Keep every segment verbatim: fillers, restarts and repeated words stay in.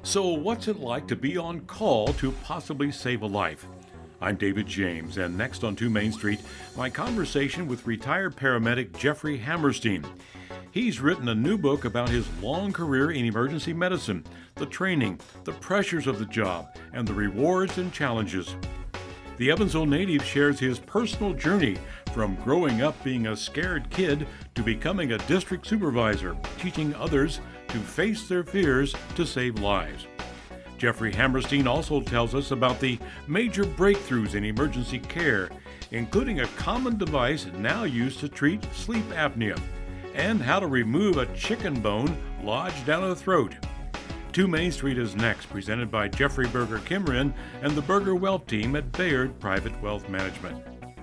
So, what's it like to be on call to possibly save a life? I'm David James, and next on two Main Street, my conversation with retired paramedic Jeffrey Hammerstein. He's written a new book about his long career in emergency medicine, the training, the pressures of the job, and the rewards and challenges. The Evansville native shares his personal journey from growing up being a scared kid to becoming a district supervisor, teaching others to face their fears to save lives. Jeffrey Hammerstein also tells us about the major breakthroughs in emergency care, including a common device now used to treat sleep apnea, and how to remove a chicken bone lodged down the throat. two Main Street is next, presented by Jeffrey Berger Kimmerin and the Berger Wealth Team at Bayard Private Wealth Management.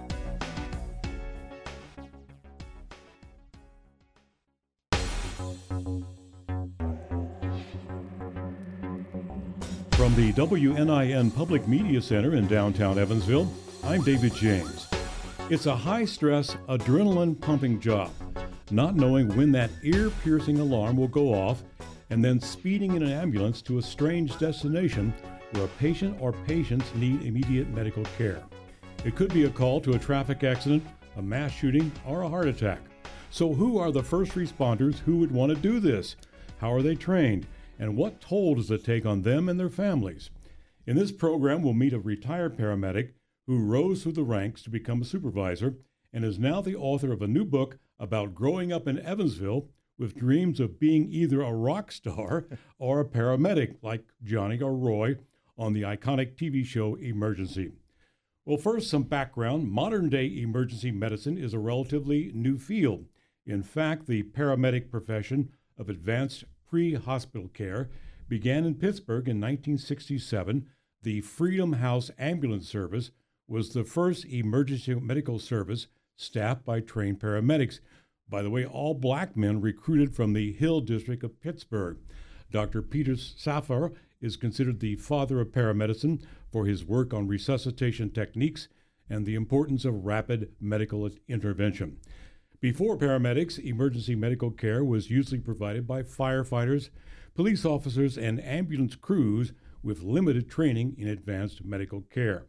From the W N I N Public Media Center in downtown Evansville, I'm David James. It's a high-stress, adrenaline-pumping job, not knowing when that ear-piercing alarm will go off and then speeding in an ambulance to a strange destination where a patient or patients need immediate medical care. It could be a call to a traffic accident, a mass shooting, or a heart attack. So who are the first responders who would want to do this? How are they trained? And what toll does it take on them and their families? In this program, we'll meet a retired paramedic who rose through the ranks to become a supervisor and is now the author of a new book about growing up in Evansville with dreams of being either a rock star or a paramedic like Johnny or Roy on the iconic T V show Emergency. Well, first, some background. Modern-day emergency medicine is a relatively new field. In fact, the paramedic profession of advanced pre-hospital care began in Pittsburgh in nineteen sixty-seven. The Freedom House Ambulance Service was the first emergency medical service staffed by trained paramedics. By the way, all black men recruited from the Hill District of Pittsburgh. Doctor Peter Safar is considered the father of paramedicine for his work on resuscitation techniques and the importance of rapid medical intervention. Before paramedics, emergency medical care was usually provided by firefighters, police officers, and ambulance crews with limited training in advanced medical care.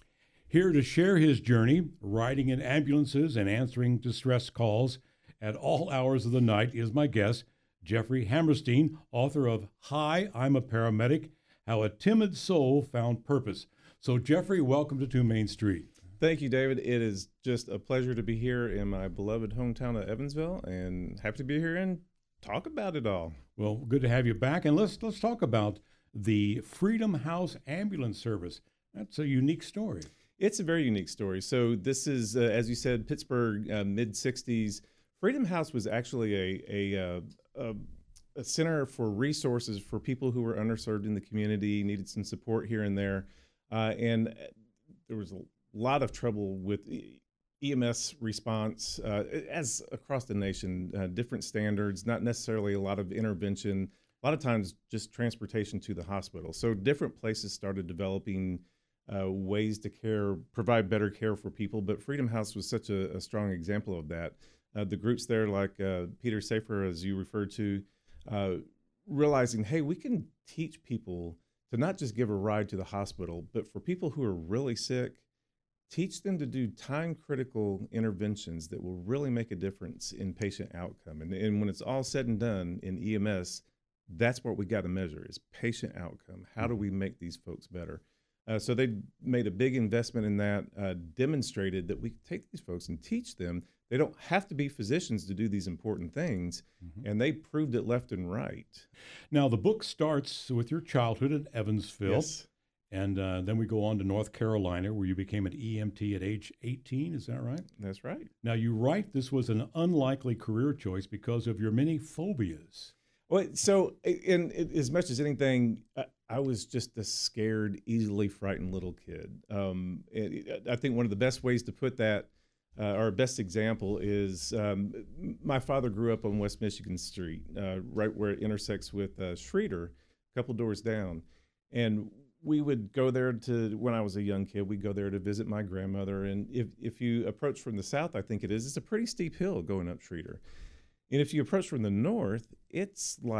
Here to share his journey, riding in ambulances and answering distress calls at all hours of the night is my guest, Jeffrey Hammerstein, author of Hi, I'm a Paramedic, How a Timid Soul Found Purpose. So Jeffrey, welcome to two Main Street. Thank you, David. It is just a pleasure to be here in my beloved hometown of Evansville, and happy to be here and talk about it all. Well, good to have you back, and let's let's talk about the Freedom House Ambulance Service. That's a unique story. It's a very unique story. So this is, uh, as you said, Pittsburgh, uh, mid sixties. Freedom House was actually a, a, uh, a, a center for resources for people who were underserved in the community, needed some support here and there, uh, and there was a lot of trouble with E M S response, uh, as across the nation, uh, different standards, not necessarily a lot of intervention, a lot of times just transportation to the hospital. So different places started developing uh, ways to care, provide better care for people, but Freedom House was such a, a strong example of that. Uh, the groups there, like uh, Peter Safar, as you referred to, uh, realizing, hey, we can teach people to not just give a ride to the hospital, but for people who are really sick, teach them to do time-critical interventions that will really make a difference in patient outcome. And, and when it's all said and done in E M S, that's what we got to measure is patient outcome. How do we make these folks better? Uh, so they made a big investment in that, uh, demonstrated that we take these folks and teach them. They don't have to be physicians to do these important things, mm-hmm. and they proved it left and right. Now, the book starts with your childhood in Evansville. Yes. And uh, then we go on to North Carolina, where you became an E M T at age eighteen. Is that right? That's right. Now, you write this was an unlikely career choice because of your many phobias. Well, so in, in as much as anything, I, I was just a scared, easily frightened little kid. Um, it, I think one of the best ways to put that, uh, our best example is um, my father grew up on West Michigan Street, uh, right where it intersects with uh, Schroeder, a couple doors down. And we would go there to, when I was a young kid, we'd go there to visit my grandmother. And if, if you approach from the south, I think it is, it's a pretty steep hill going up Schroeder. And if you approach from the north, it's like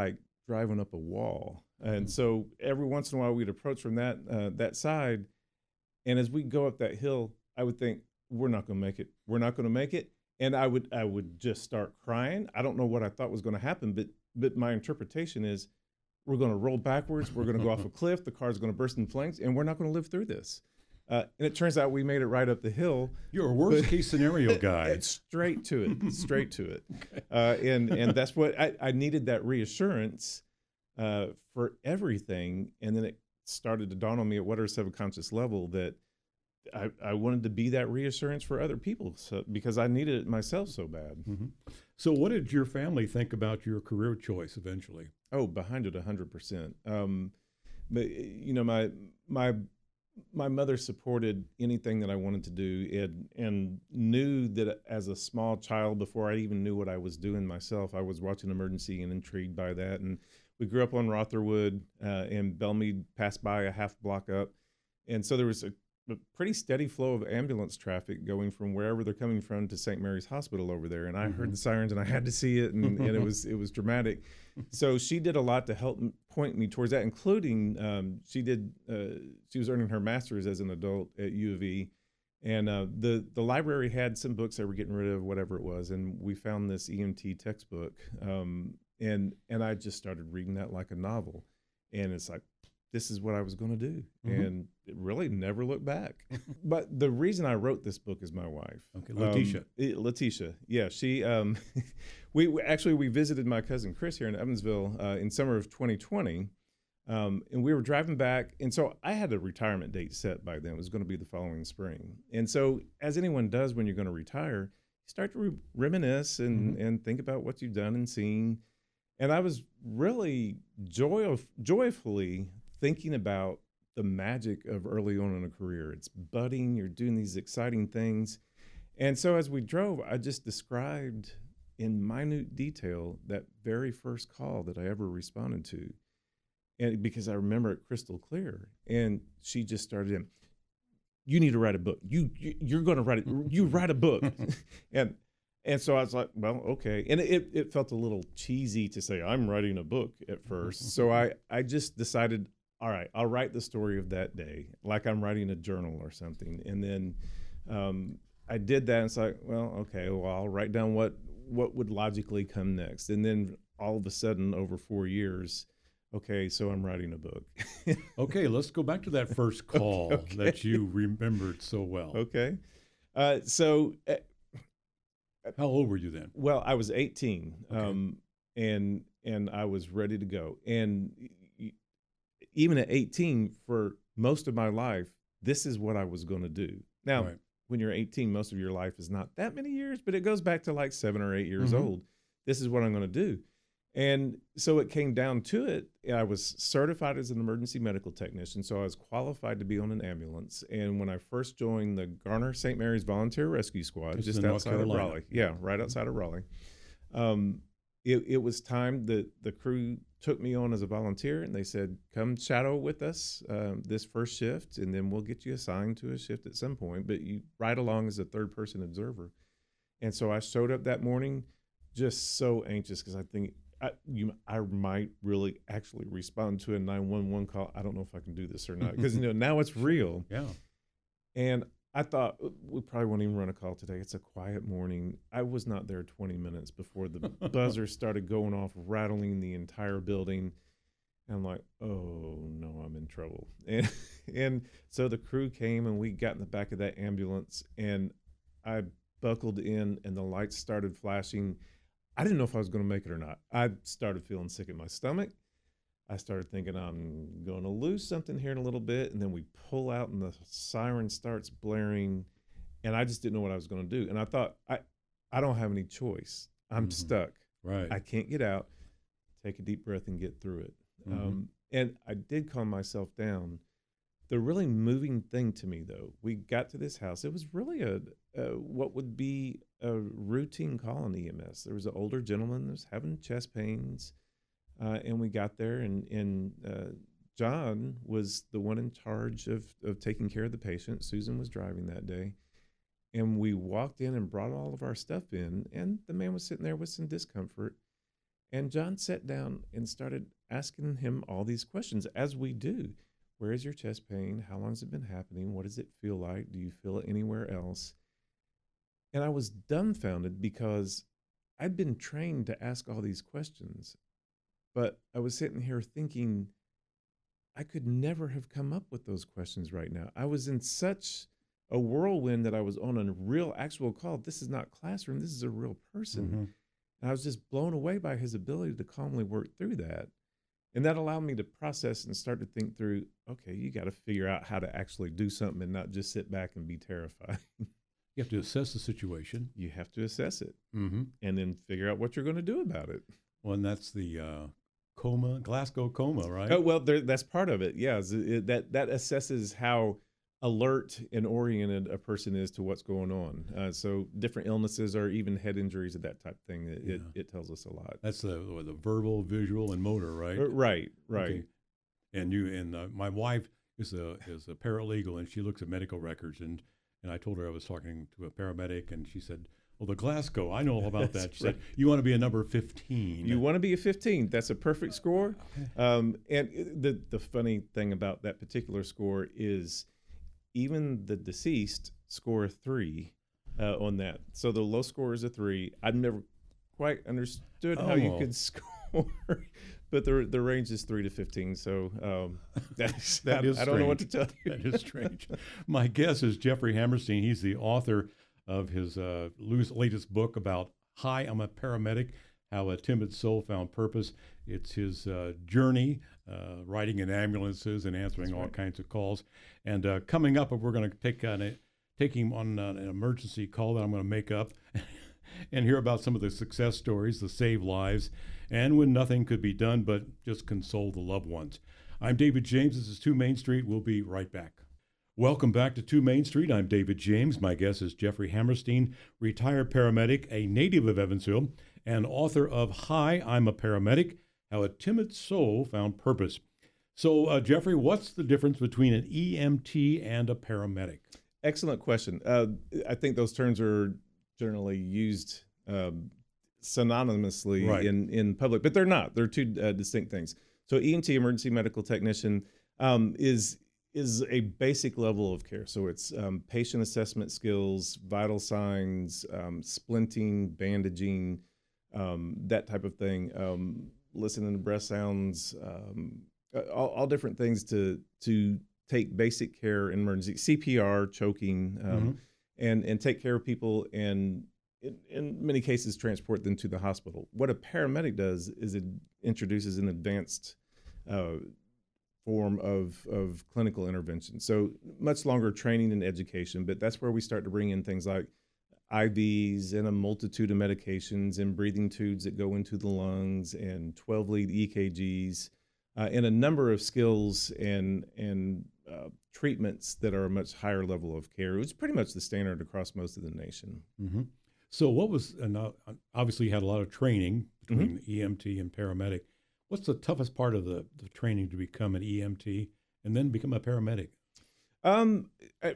driving up a wall. And so every once in a while we'd approach from that uh, that side. And as we go up that hill, I would think, we're not going to make it. We're not going to make it. And I would I would just start crying. I don't know what I thought was going to happen, but but my interpretation is we're going to roll backwards. We're going to go off a cliff. The car's going to burst in flames, and we're not going to live through this. Uh, and it turns out we made it right up the hill. You're a worst case scenario guy. Straight to it, straight to it. Okay. Uh, and and that's what I, I needed, that reassurance uh, for everything. And then it started to dawn on me at whatever subconscious level that I, I wanted to be that reassurance for other people, so, because I needed it myself so bad. Mm-hmm. So what did your family think about your career choice eventually? Oh, behind it one hundred percent. Um, but, you know, my my my mother supported anything that I wanted to do, and, and knew that as a small child, before I even knew what I was doing myself, I was watching Emergency and intrigued by that. And we grew up on Rotherwood, uh, and Belmead passed by a half block up. And so there was a a pretty steady flow of ambulance traffic going from wherever they're coming from to Saint Mary's Hospital over there. And I mm-hmm. heard the sirens, and I had to see it, and, and it was it was dramatic. So she did a lot to help point me towards that, including um, she did uh, she was earning her master's as an adult at U of E, and uh, the the library had some books they were getting rid of, whatever it was, and we found this E M T textbook, um, and and I just started reading that like a novel, and it's like, this is what I was going to do. Mm-hmm. And it really never looked back. But the reason I wrote this book is my wife. Okay, Letitia. Um, it, Letitia, yeah. She, um, we, we actually, we visited my cousin Chris here in Evansville uh, in summer of twenty twenty. Um, and we were driving back. And so I had a retirement date set by then. It was going to be the following spring. And so as anyone does when you're going to retire, you start to re- reminisce and, mm-hmm. and think about what you've done and seen. And I was really joy- joyfully thinking about the magic of early on in a career. It's budding, you're doing these exciting things. And so as we drove, I just described in minute detail that very first call that I ever responded to. And because I remember it crystal clear. And she just started in, you need to write a book. You, you you're going to write it. You write a book. and And so I was like, well, okay. And it, it felt a little cheesy to say I'm writing a book at first. So I, I just decided, all right, I'll write the story of that day, like I'm writing a journal or something. And then um, I did that, and it's like, well, okay, well, I'll write down what what would logically come next. And then all of a sudden, over four years, okay, so I'm writing a book. Okay, let's go back to that first call okay. that you remembered so well. Okay. Uh, so... Uh, How old were you then? Well, I was eighteen, okay. um, and and I was ready to go. And even at eighteen, for most of my life, this is what I was going to do. Now, right. when you're eighteen, most of your life is not that many years, but it goes back to like seven or eight years mm-hmm. old. This is what I'm going to do. And so it came down to it. I was certified as an emergency medical technician, so I was qualified to be on an ambulance. And when I first joined the Garner Saint Mary's Volunteer Rescue Squad, this just outside of Raleigh, yeah, right outside of Raleigh, um, it, it was time that the crew took me on as a volunteer, and they said, come shadow with us um, this first shift, and then we'll get you assigned to a shift at some point, but you ride along as a third-person observer. And so I showed up that morning just so anxious because I think, I, you, I might really actually respond to a nine one one call. I don't know if I can do this or not because you know now it's real. Yeah. And I thought we probably won't even run a call today. It's a quiet morning. I was not there twenty minutes before the buzzer started going off, rattling the entire building. And I'm like, oh no, I'm in trouble. And and so the crew came and we got in the back of that ambulance and I buckled in and the lights started flashing. I didn't know if I was going to make it or not. I started feeling sick in my stomach. I started thinking I'm going to lose something here in a little bit. And then we pull out and the siren starts blaring. And I just didn't know what I was going to do. And I thought, I, I don't have any choice. I'm mm-hmm. stuck. Right. I can't get out. Take a deep breath and get through it. Mm-hmm. Um, and I did calm myself down. The really moving thing to me, though, we got to this house. It was really a, a what would be a routine call in E M S. There was an older gentleman that was having chest pains, uh, and we got there, and, and uh, John was the one in charge of, of taking care of the patient. Susan was driving that day. And we walked in and brought all of our stuff in, and the man was sitting there with some discomfort. And John sat down and started asking him all these questions, as we do. Where is your chest pain? How long has it been happening? What does it feel like? Do you feel it anywhere else? And I was dumbfounded because I'd been trained to ask all these questions, but I was sitting here thinking I could never have come up with those questions right now. I was in such a whirlwind that I was on a real actual call. This is not classroom. This is a real person. Mm-hmm. And I was just blown away by his ability to calmly work through that. And that allowed me to process and start to think through, okay, you got to figure out how to actually do something and not just sit back and be terrified. You have to assess the situation. You have to assess it Mm-hmm. and then figure out what you're going to do about it. Well, and that's the uh, coma, Glasgow coma, right? Oh, well, there, that's part of it. Yeah, is it, that that assesses how alert and oriented a person is to what's going on. Uh, so different illnesses or even head injuries and that type of thing. It, Yeah. it, it tells us a lot. That's the the verbal, visual, and motor, right? Uh, Right, right. Okay. And you and uh, my wife is a is a paralegal, and she looks at medical records. and And I told her I was talking to a paramedic, and she said, "Well, the Glasgow, I know all about that." She right. said, "You want to be a number fifteen." You want to be a fifteen. That's a perfect score. Um, and it- the the funny thing about that particular score is even the deceased score a three uh, on that. So the low score is a three. I've never quite understood how you Oh. could score, but the the range is three to fifteen. So um, that's That I, is I don't know what to strange. tell you. That is strange. My guest is Jeffrey Hammerstein. He's the author of his uh, loose- latest book about "Hi, I'm a Paramedic: How a Timid Soul Found Purpose." It's his uh, journey uh, riding in ambulances and answering That's all right. kinds of calls. And uh, coming up, we're going to take on a, take him on an emergency call that I'm going to make up and hear about some of the success stories that save lives and when nothing could be done but just console the loved ones. I'm David James. This is two Main Street. We'll be right back. Welcome back to two Main Street. I'm David James. My guest is Jeffrey Hammerstein, retired paramedic, a native of Evansville, and author of Hi, I'm a Paramedic: How a Timid Soul Found Purpose. So, uh, Jeffrey, what's the difference between an E M T and a paramedic? Excellent question. Uh, I think those terms are generally used um, synonymously Right. in, in public, but they're not. They're two uh, distinct things. So E M T, emergency medical technician, um, is is a basic level of care. So it's um, patient assessment skills, vital signs, um, splinting, bandaging, um, that type of thing, um, listening to breath sounds, um, all, all different things to to take basic care in emergency, C P R, choking, um, Mhm. and and take care of people and in, in many cases transport them to the hospital. What a paramedic does is it introduces an advanced uh, form of of clinical intervention. So much longer training and education, but that's where we start to bring in things like I Vs and a multitude of medications and breathing tubes that go into the lungs and twelve lead E K Gs uh, and a number of skills and and uh, treatments that are a much higher level of care. It was pretty much the standard across most of the nation. Mm-hmm. So what was, and uh, obviously you had a lot of training between Mm-hmm. E M T and paramedic. What's the toughest part of the, the training to become an E M T and then become a paramedic? Um, I,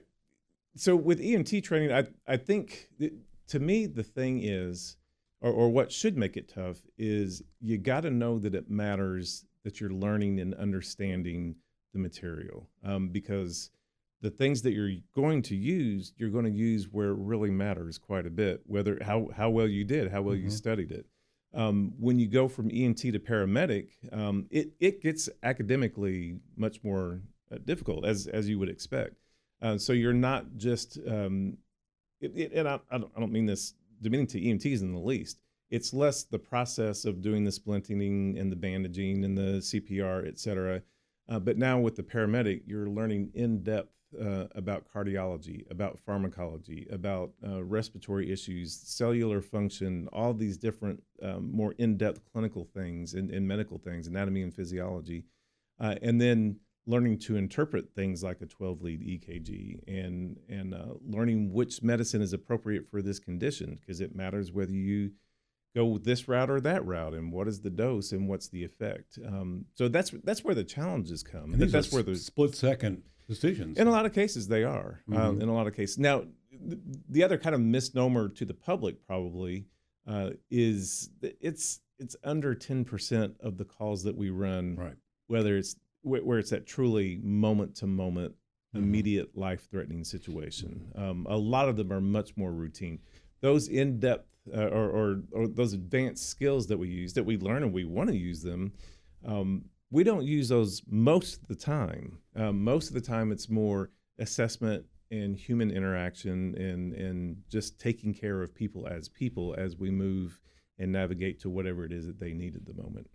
so with E M T training, I I think that, to me the thing is, or, or what should make it tough is you got to know that it matters that you're learning and understanding the material, um, because the things that you're going to use, you're going to use where it really matters quite a bit, whether how how well you did, how well you Mhm. studied it. Um, when you go from E M T to paramedic, um, it it gets academically much more uh, difficult, as as you would expect. Uh, so you're not just, um, it, it, and I, I, don't, I don't mean this demeaning to E M Ts in the least. It's less the process of doing the splinting and the bandaging and the C P R, et cetera. Uh, but now with the paramedic, you're learning in depth uh, about cardiology, about pharmacology, about uh, respiratory issues, cellular function, all these different um, more in-depth clinical things and, and medical things, anatomy and physiology. Uh, and then learning to interpret things like a twelve lead E K G and, and uh, learning which medicine is appropriate for this condition, because it matters whether you go this route or that route, and what is the dose and what's the effect. Um, so that's that's where the challenges come. And these that's are where the split second decisions. in a lot of cases they are. Um, Mhm. in a lot of cases, now th- the other kind of misnomer to the public probably uh, is that it's it's under ten percent of the calls that we run, Right. whether it's wh- where it's that truly moment to moment, Mhm. immediate life threatening situation. Um, a lot of them are much more routine. Those in depth uh, or, or or those advanced skills that we use, that we learn and we want to use them. Um, we don't use those most of the time. Um, most of the time, it's more assessment and human interaction and and just taking care of people as people as we move and navigate to whatever it is that they need at the moment.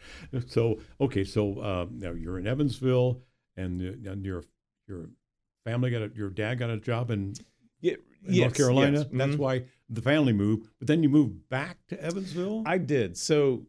So okay, so uh, now you're in Evansville, and, uh, and your your family got a, your dad got a job in, Yeah, in yes, North Carolina. yes. That's Mhm. why the family moved. But then you moved back to Evansville. I did. So,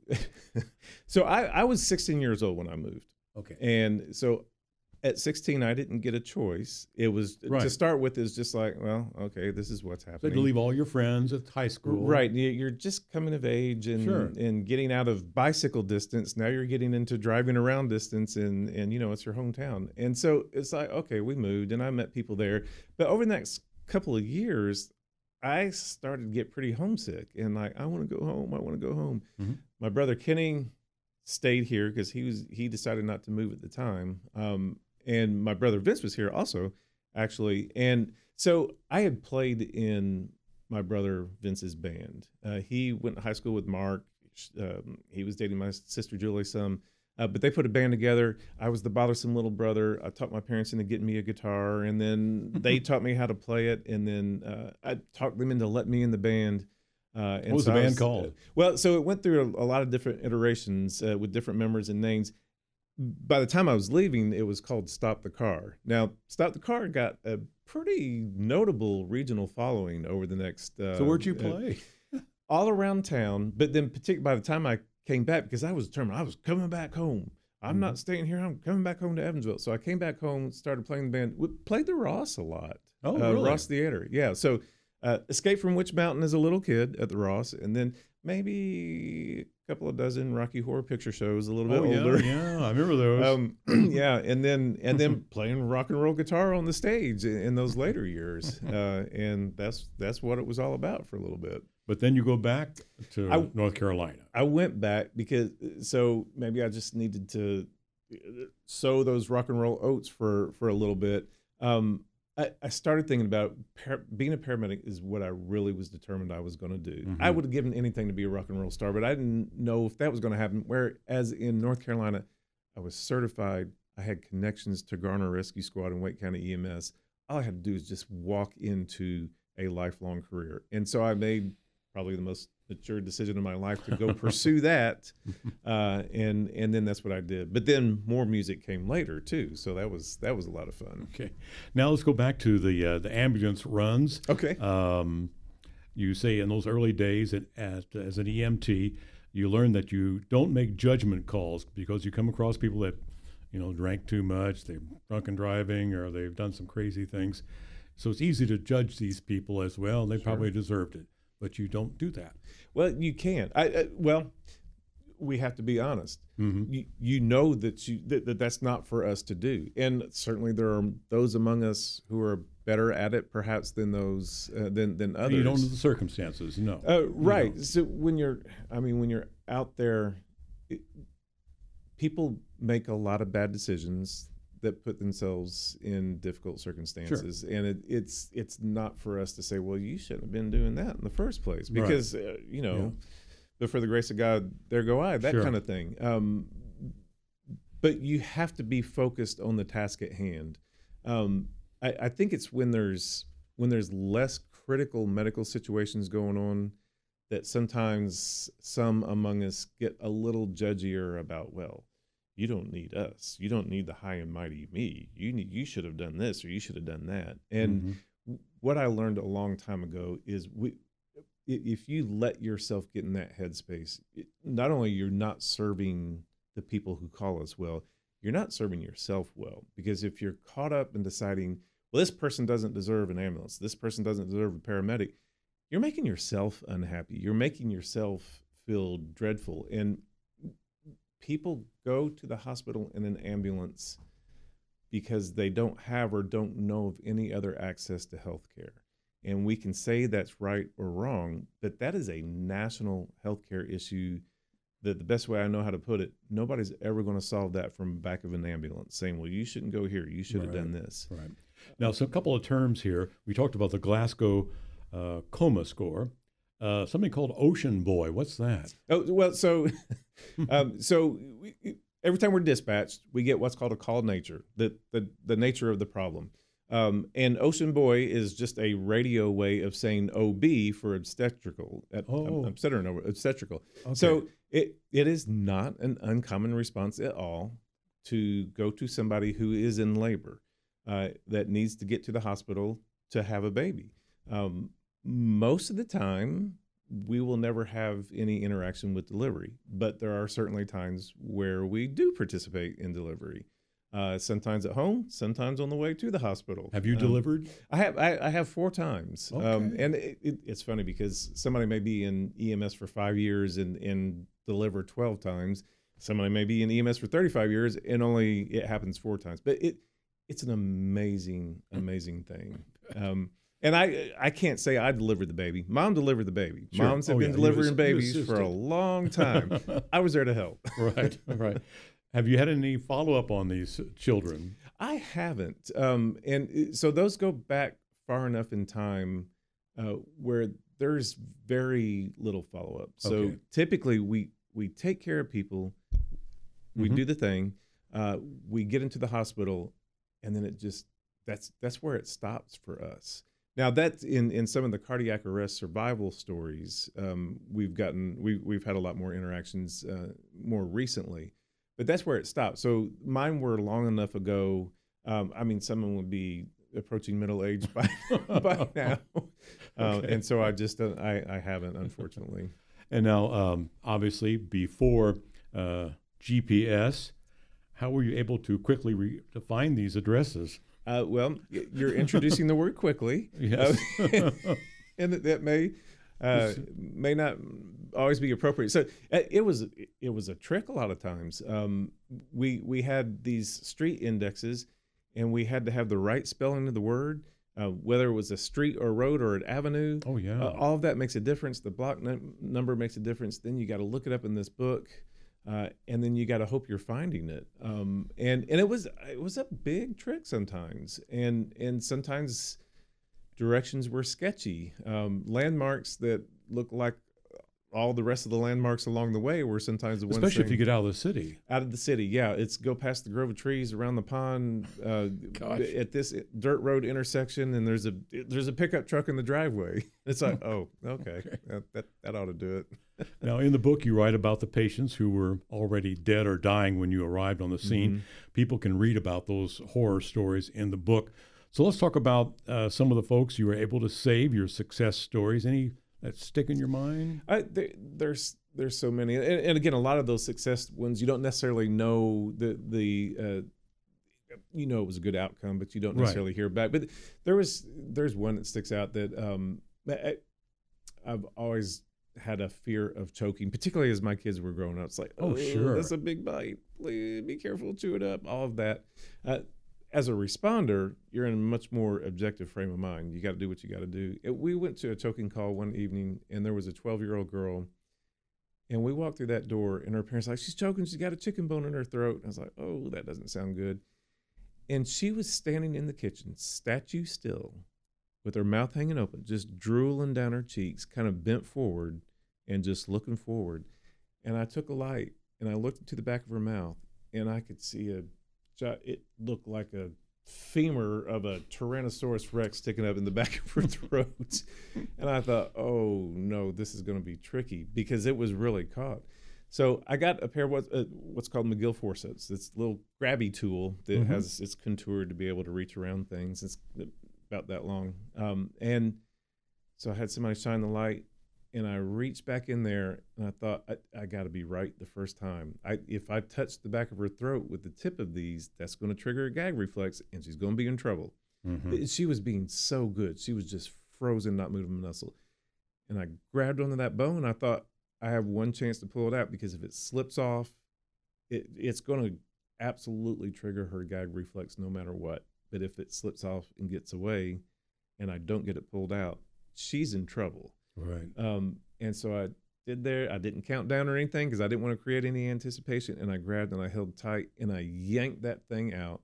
so I, I was sixteen years old when I moved, okay. and so at sixteen I didn't get a choice. It was Right. to start with is just like, well, okay, this is what's So you happening. had to leave all your friends at high school. Right, you- you're just coming of age and Sure. and getting out of bicycle distance. Now you're getting into driving around distance, and and you know it's your hometown. And so it's like, okay, we moved, and I met people there. But over the next couple of years, I started to get pretty homesick, and like, I want to go home. I want to go home. Mhm. My brother Kenny stayed here because he was he decided not to move at the time. Um, and my brother Vince was here also, actually. And so I had played in my brother Vince's band. Uh, he went to high school with Mark. Um, he was dating my sister Julie some, uh, but they put a band together. I was the bothersome little brother. I taught my parents into getting me a guitar, and then they taught me how to play it. And then uh, I talked them into letting me in the band. Uh, and What was so the I band was- called? Well, so it went through a, a lot of different iterations uh, with different members and names. By the time I was leaving, it was called Stop the Car. Now, Stop the Car got a pretty notable regional following over the next. Uh, So where'd you uh, play? all around town, but then partic- by the time I came back, because I was determined, I was coming back home. I'm Mhm. not staying here. I'm coming back home to Evansville. So I came back home, started playing the band. We played the Ross a lot. Oh, uh, really? Ross Theater. Yeah. So uh, Escape from Witch Mountain as a little kid at the Ross, and then maybe a couple of dozen Rocky Horror Picture Shows a little Oh bit yeah, older. yeah, I remember those. Um, yeah, and then and then playing rock and roll guitar on the stage in, in those later years, uh, and that's that's what it was all about for a little bit. But then you go back to I- North Carolina. I went back because so maybe I just needed to sow those rock and roll oats for for a little bit. Um, I, I started thinking about par- being a paramedic is what I really was determined I was going to do. Mhm. I would have given anything to be a rock and roll star, but I didn't know if that was going to happen. Whereas in North Carolina, I was certified. I had connections to Garner Rescue Squad and Wake County E M S. All I had to do is just walk into a lifelong career. And so I made probably the most mature decision of my life to go pursue that. Uh, and and then that's what I did. But then more music came later too. So that was that was a lot of fun. Okay, now let's go back to the uh, the ambulance runs. Okay. Um, you say in those early days at, at, as an E M T, you learn that you don't make judgment calls because you come across people that, you know, drank too much, they're drunken driving, or they've done some crazy things. So it's easy to judge these people as well. They Sure. probably deserved it, but you don't do that. Well, you can't. I, I well, we have to be honest. Mm-hmm. You, you know that you that, that that's not for us to do, and certainly there are those among us who are better at it, perhaps than those uh, than than others. You don't know the circumstances, no. Uh, You right. don't. So when you're, I mean, when you're out there, it, people make a lot of bad decisions that put themselves in difficult circumstances, and it, it's it's not for us to say, well, you shouldn't have been doing that in the first place, Right. because uh, you know, Yeah. but for the grace of God, there go I, that Sure. kind of thing. Um, but you have to be focused on the task at hand. Um, I, I think it's when there's when there's less critical medical situations going on that sometimes some among us get a little judgier about, well, you don't need us. You don't need the high and mighty me. You need, you should have done this or you should have done that. And Mhm. what I learned a long time ago is we, i- if you let yourself get in that headspace, it, not only you're not serving the people who call us well, you're not serving yourself well. Because if you're caught up in deciding, well, this person doesn't deserve an ambulance, this person doesn't deserve a paramedic, you're making yourself unhappy. You're making yourself feel dreadful. And people go to the hospital in an ambulance because they don't have or don't know of any other access to health care. And we can say that's right or wrong, but that is a national healthcare issue the, the best way I know how to put it, nobody's ever going to solve that from the back of an ambulance saying, well, you shouldn't go here. You should have Right. done this. Right. Now, so a couple of terms here. We talked about the Glasgow uh, coma score. Uh, something called Ocean Boy. What's that? Oh, well, so um, so we, every time we're dispatched, we get what's called a call nature, the, the, the nature of the problem. Um, and Ocean Boy is just a radio way of saying O B for obstetrical, uh, Oh. obstetrical. obstetrical. Okay. So it it is not an uncommon response at all to go to somebody who is in labor uh, that needs to get to the hospital to have a baby. Um, most of the time, we will never have any interaction with delivery, but there are certainly times where we do participate in delivery. Uh, sometimes at home, sometimes on the way to the hospital. Have you Um, delivered? I have. I, I have four times, um, Okay. and it, it, it's funny because somebody may be in E M S for five years and and deliver twelve times. Somebody may be in E M S for thirty-five years and only it happens four times. But it it's an amazing, amazing thing. Um, and I I can't say I delivered the baby. Mom delivered the baby. Sure. Moms have Oh, been yeah, you delivering ass- you babies for assisted. a long time. I was there to help. Right. Right. Have you had any follow up on these children? I haven't. Um, and it- so those go back far enough in time uh, where there's very little follow up. So Okay. typically we, we take care of people, we Mhm. do the thing, uh, we get into the hospital, and then it just, that's, that's where it stops for us. Now that's in, in some of the cardiac arrest survival stories, um, we've gotten, we, we've had a lot more interactions uh, more recently. But that's where it stopped. So mine were long enough ago. Um, I mean, someone would be approaching middle age by, by now. Uh, Okay. and so I just, uh, I, I haven't, unfortunately. And now, um, obviously, before uh, G P S, how were you able to quickly re- to find these addresses? Uh, well, y- you're introducing the word quickly. Yes. Uh, and that, that may, uh, may not always be appropriate. So uh, it was, it was a trick a lot of times. Um, we, we had these street indexes and we had to have the right spelling of the word, uh, whether it was a street or road or an avenue. Oh, yeah. Uh, all of that makes a difference. The block num- number makes a difference. Then you got to look it up in this book, uh, and then you got to hope you're finding it. Um, and and it was it was a big trick sometimes, and and sometimes directions were sketchy. Um, landmarks that look like all the rest of the landmarks along the way were sometimes the ones Especially if you saying- get out of the city. out of the city. Yeah, it's go past the grove of trees around the pond uh, Gosh. at this dirt road intersection, and there's a there's a pickup truck in the driveway. It's like, oh, okay, That, that that ought to do it. Now, in the book, you write about the patients who were already dead or dying when you arrived on the scene. Mm-hmm. People can read about those horror stories in the book. So let's talk about uh, some of the folks you were able to save, your success stories. Any that stick in your mind? I, there, there's there's so many, and, and again, a lot of those success ones you don't necessarily know the the. Uh, you know it was a good outcome, but you don't Right. necessarily hear back. But there was there's one that sticks out that um, I, I've always had a fear of choking, particularly as my kids were growing up. It's like, Oh, oh, sure. that's a big bite. Please be careful, chew it up. All of that. Uh, as a responder, you're in a much more objective frame of mind. You got to do what you got to do. It, we went to a choking call one evening, and there was a twelve-year-old girl, and we walked through that door, and her parents were like, she's choking. She's got a chicken bone in her throat. And I was like, oh, that doesn't sound good. And she was standing in the kitchen, statue still, with her mouth hanging open, just drooling down her cheeks, kind of bent forward and just looking forward. And I took a light and I looked into the back of her mouth, and I could see a, it looked like a femur of a Tyrannosaurus Rex sticking up in the back of her throat. And I thought, oh no, this is going to be tricky because it was really caught. So I got a pair of what's, uh, what's called McGill forceps. It's a little grabby tool that Mhm. has it's contoured to be able to reach around things. It's about that long. Um, and so I had somebody shine the light, and I reached back in there, and I thought, I, I got to be right the first time. I If I touch the back of her throat with the tip of these, that's going to trigger a gag reflex, and she's going to be in trouble. Mhm. She was being so good. She was just frozen, not moving a muscle. And I grabbed onto that bone, and I thought, I have one chance to pull it out, because if it slips off, it, it's going to absolutely trigger her gag reflex no matter what. But if it slips off and gets away and I don't get it pulled out, she's in trouble. Right. Um, and so I did there. I didn't count down or anything because I didn't want to create any anticipation. And I grabbed and I held tight and I yanked that thing out.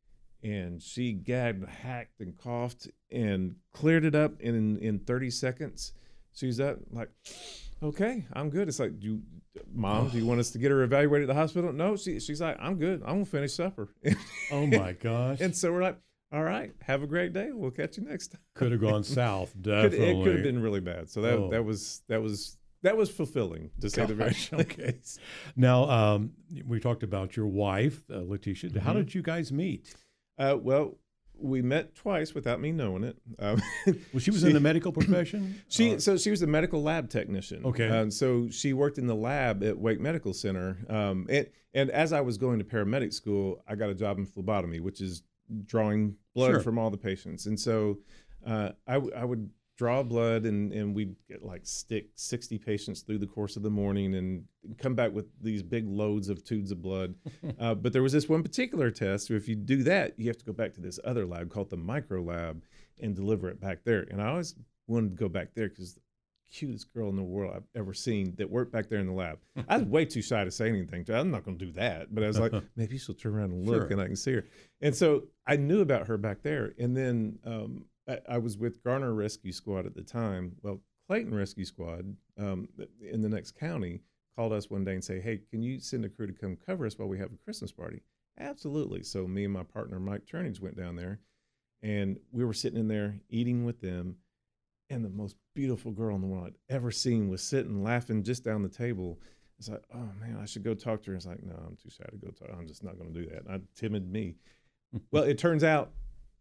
And she gagged, hacked, and coughed and cleared it up in in thirty seconds. She's up like, okay, I'm good. It's like, do you, Mom, do you want us to get her evaluated at the hospital? No, she, she's like, I'm good. I'm gonna finish supper. Oh my gosh. And so we're like, all right, have a great day. We'll catch you next time. Could have gone south, definitely. Could, it could have been really bad. So that Oh. that was that was that was fulfilling, to say the very Gosh, least. okay. Now, um, we talked about your wife, uh, Letitia. How Mhm. did you guys meet? Uh, well, we met twice without me knowing it. Um, Well, she was in the medical profession? She Uh, so she was a medical lab technician. Okay. Um, so she worked in the lab at Wake Medical Center. Um, and and as I was going to paramedic school, I got a job in phlebotomy, which is drawing blood Sure. from all the patients. And so uh, I w- I would draw blood and and we'd get like stick sixty patients through the course of the morning and come back with these big loads of tubes of blood. Uh, but there was this one particular test. If you do that, you have to go back to this other lab called the micro lab and deliver it back there. And I always wanted to go back there because the cutest girl in the world I've ever seen that worked back there in the lab. I was way too shy to say anything to her. I'm not going to do that. But I was like, maybe she'll turn around and look Sure. and I can see her. And so I knew about her back there. And then um, I, I was with Garner Rescue Squad at the time. Well, Clayton Rescue Squad um, in the next county called us one day and say, hey, can you send a crew to come cover us while we have a Christmas party? Absolutely. So me and my partner, Mike Turnage, went down there and we were sitting in there eating with them. And the most beautiful girl in the world I'd ever seen was sitting laughing just down the table. It's like, oh man, I should go talk to her. It's like, no, I'm too shy to go talk. I'm just not going to do that. I'm timid me. Well, it turns out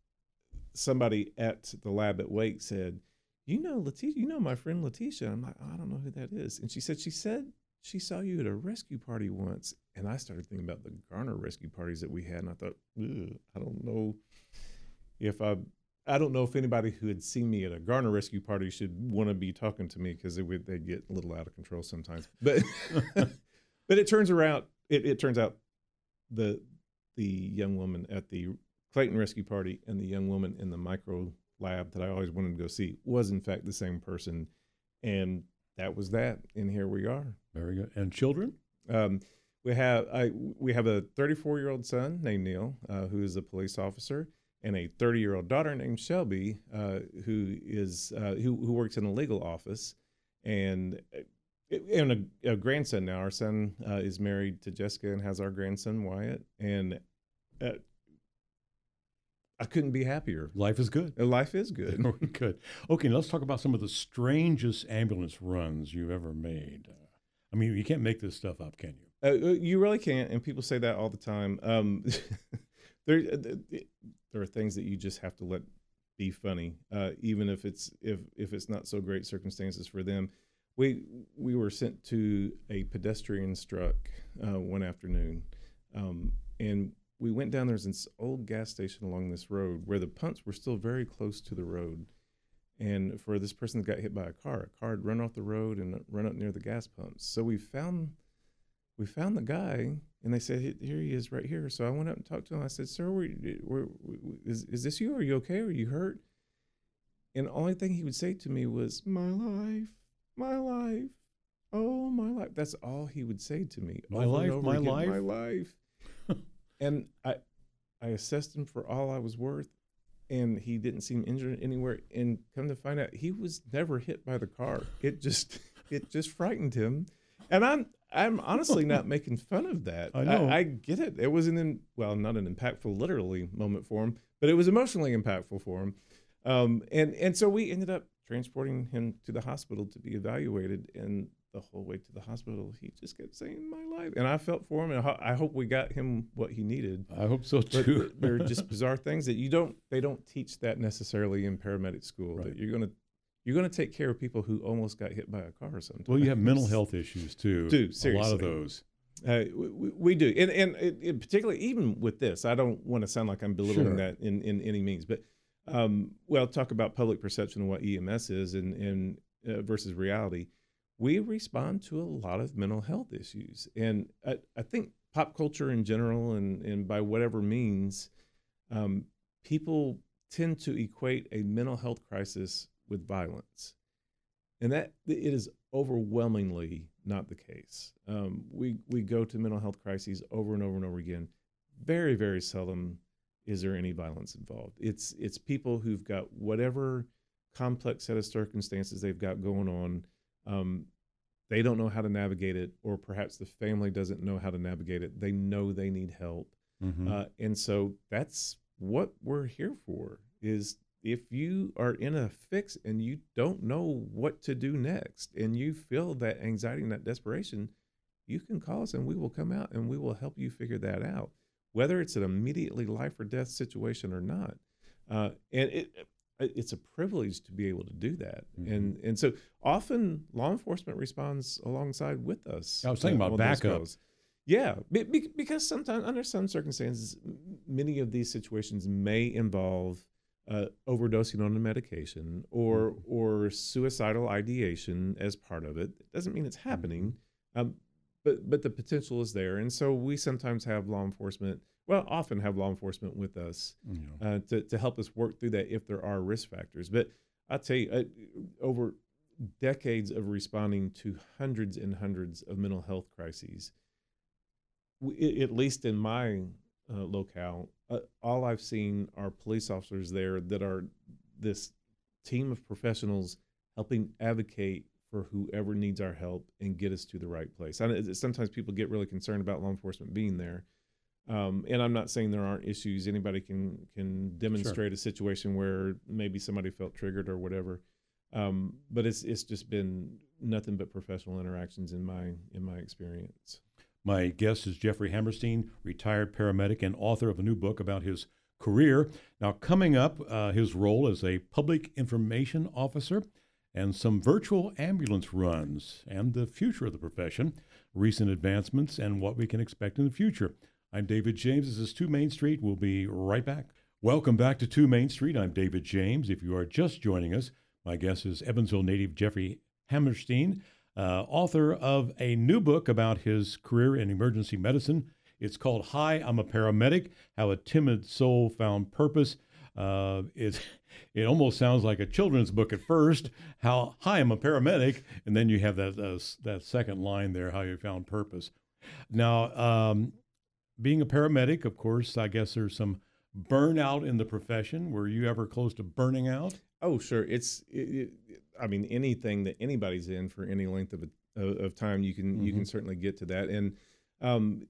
somebody at the lab at Wake said, you know, Letitia, you know my friend Letitia. I'm like, oh, I don't know who that is. And she said, she said she saw you at a rescue party once. And I started thinking about the Garner rescue parties that we had. And I thought, I don't know if I, I don't know if anybody who had seen me at a Garner rescue party should want to be talking to me because they would, they'd get a little out of control sometimes. But, but it turns around, it, it turns out the, the young woman at the Clayton rescue party and the young woman in the micro lab that I always wanted to go see was in fact the same person. And that was that. And here we are. Very good. And children? Um, we have I we have a thirty-four year old son named Neil, uh, who is a police officer, and a thirty year old daughter named Shelby, uh, who is uh, who who works in a legal office, and and a, a grandson now. Our son uh, is married to Jessica and has our grandson Wyatt, and uh, I couldn't be happier. Life is good. Life is good. Very good. Okay, let's talk about some of the strangest ambulance runs you've ever made. Uh, I mean, you can't make this stuff up, can you? Uh, you really can't, and people say that all the time. Um, there, there are things that you just have to let be funny, uh, even if it's if if it's not so great circumstances for them. We we were sent to a pedestrian struck uh, one afternoon, um, and we went down. There's this old gas station along this road where the pumps were still very close to the road. And for this person that got hit by a car, a car had run off the road and run up near the gas pumps. So we found we found the guy, and they said, here he is right here. So I went up and talked to him. I said, sir, we're, we're, is, is this you? Are you okay? Are you hurt? And the only thing he would say to me was, my life, my life, oh, my life. That's all he would say to me. My over life, and over my again, life. my life. And I, I assessed him for all I was worth. And he didn't seem injured anywhere. And come to find out, he was never hit by the car. It just, it just frightened him. And I'm, I'm honestly not making fun of that. I know. I, I get it. It wasn't in, well, not an impactful, literally moment for him, but it was emotionally impactful for him. Um, and and so we ended up transporting him to the hospital to be evaluated. And the whole way to the hospital, he just kept saying, "My life," and I felt for him. And I hope we got him what he needed. I hope so But too. they're just bizarre things that you don't, they don't teach that necessarily in paramedic school. Right. That you're gonna, you're gonna take care of people who almost got hit by a car sometimes. Well, you have mental health issues too. Dude, a lot of seriously. those. Uh, we, we do, and and it, it particularly even with this, I don't want to sound like I'm belittling Sure. that in, in any means, but um, well, talk about public perception of what E M S is and and uh, versus reality. We respond to a lot of mental health issues, and I, I think pop culture in general, and and by whatever means, um, people tend to equate a mental health crisis with violence. And that it is overwhelmingly not the case. Um, we we go to mental health crises over and over and over again. Very, very seldom is there any violence involved. It's it's people who've got whatever complex set of circumstances they've got going on. Um, they don't know how to navigate it, or perhaps the family doesn't know how to navigate it. They know they need help. Mm-hmm. Uh, and so that's what we're here for, is if you are in a fix and you don't know what to do next and you feel that anxiety and that desperation, you can call us and we will come out and we will help you figure that out, whether it's an immediately life or death situation or not. Uh, and it, it's a privilege to be able to do that. Mm-hmm. And and so often law enforcement responds alongside with us. I was thinking uh, about on those backup. calls. Yeah, be, be, because sometimes, under some circumstances, many of these situations may involve uh, overdosing on a medication or Mm-hmm. or suicidal ideation as part of it. It doesn't mean it's happening, Mm-hmm. um, but but the potential is there. And so we sometimes have law enforcement, well, often have law enforcement with us Yeah. uh, to, to help us work through that if there are risk factors. But I'll tell you, uh, over decades of responding to hundreds and hundreds of mental health crises, we, at least in my uh, locale, uh, all I've seen are police officers there that are this team of professionals helping advocate for whoever needs our help and get us to the right place. I know sometimes people get really concerned about law enforcement being there. Um, and I'm not saying there aren't issues. Anybody can can demonstrate Sure. a situation where maybe somebody felt triggered or whatever. Um, but it's it's just been nothing but professional interactions in my in my experience. My guest is Jeffrey Hammerstein, retired paramedic and author of a new book about his career. Now, coming up, uh, his role as a public information officer and some virtual ambulance runs and the future of the profession, recent advancements, and what we can expect in the future. I'm David James. This is two Main Street. We'll be right back. Welcome back to two Main Street. I'm David James. If you are just joining us, my guest is Evansville native Jeffrey Hammerstein, uh, author of a new book about his career in emergency medicine. It's called Hi, I'm a Paramedic, How a Timid Soul Found Purpose. Uh, it, it almost sounds like a children's book at first, how, hi, I'm a paramedic, and then you have that, uh, that second line there, how you found purpose. Now, um, being a paramedic, of course, I guess there's some burnout in the profession. Were you ever close to burning out? Oh, sure. It's, it, it, I mean, anything that anybody's in for any length of a, of time, you can mm-hmm. you can certainly get to that. And um,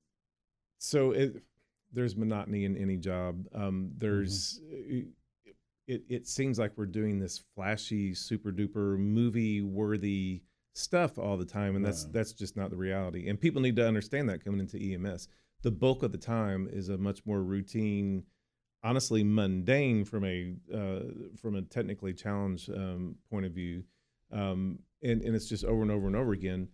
so it, there's monotony in any job. Um, there's mm-hmm. it, it seems like we're doing this flashy, super duper movie worthy stuff all the time, and that's yeah. that's just not the reality. And people need to understand that coming into E M S. The bulk of the time is a much more routine, honestly mundane from a uh, from a technically challenged um, point of view, um, and and it's just over and over and over again.